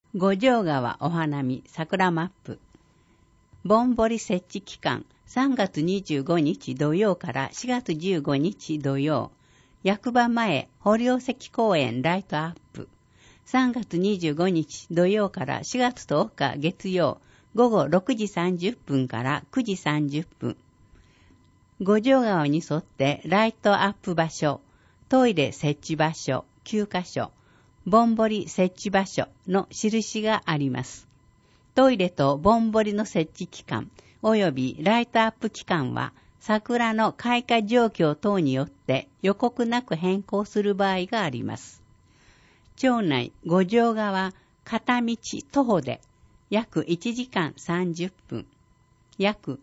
五条川お花見桜マップ。ぼんぼり設置期間3月25日土曜から4月15日土曜。役場前堀尾関公園ライトアップ。3月25日土曜から4月10日月曜午後6時30分から9時30分。五条川に沿ってライトアップ場所、トイレ設置場所9カ所、ぼんぼり設置場所の印があります。トイレとぼんぼりの設置期間及びライトアップ期間は桜の開花状況等によって予告なく変更する場合があります。町内五条川片道徒歩で約1時間30分、約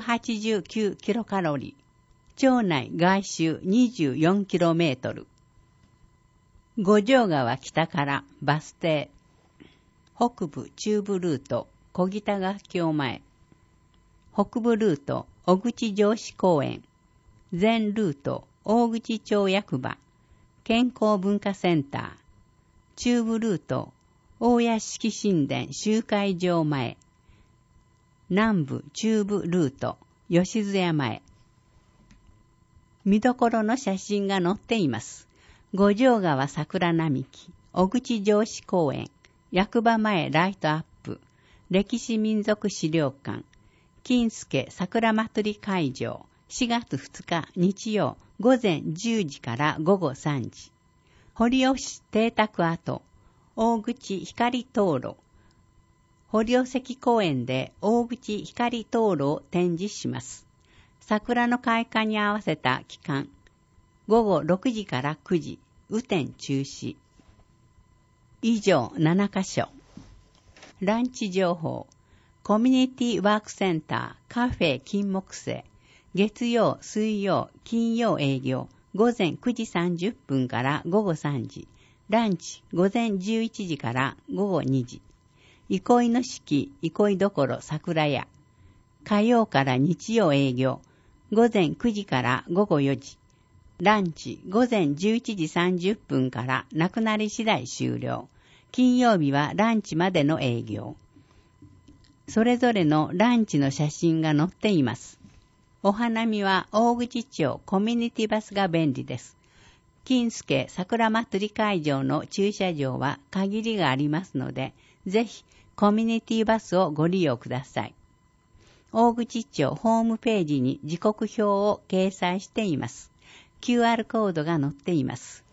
189キロカロリー、町内外周24キロメートル。五条川北からバス停、北部中部ルート小北学校前、北部ルート小口城址公園、全ルート大口町役場、健康文化センター、中部ルート大屋敷神殿集会場前、南部中部ルート吉津屋前。見どころの写真が載っています。五条川桜並木、小口城址公園、役場前ライトアップ、歴史民族資料館、金助桜祭り会場、4月2日日曜午前10時から午後3時。堀尾市邸宅跡、大口光灯籠。堀尾関公園で大口光灯籠を展示します。桜の開花に合わせた期間、午後6時から9時、雨天中止。以上7カ所。ランチ情報。コミュニティワークセンターカフェ金木犀。月曜、水曜、金曜営業。午前9時30分から午後3時。ランチ午前11時から午後2時。憩いの式、憩いどころ桜屋。火曜から日曜営業。午前9時から午後4時。ランチ午前11時30分からなくなり次第終了。金曜日はランチまでの営業。それぞれのランチの写真が載っています。お花見は大口町コミュニティバスが便利です。金助桜祭り会場の駐車場は限りがありますので、ぜひコミュニティバスをご利用ください。大口町ホームページに時刻表を掲載しています。QR コードが載っています。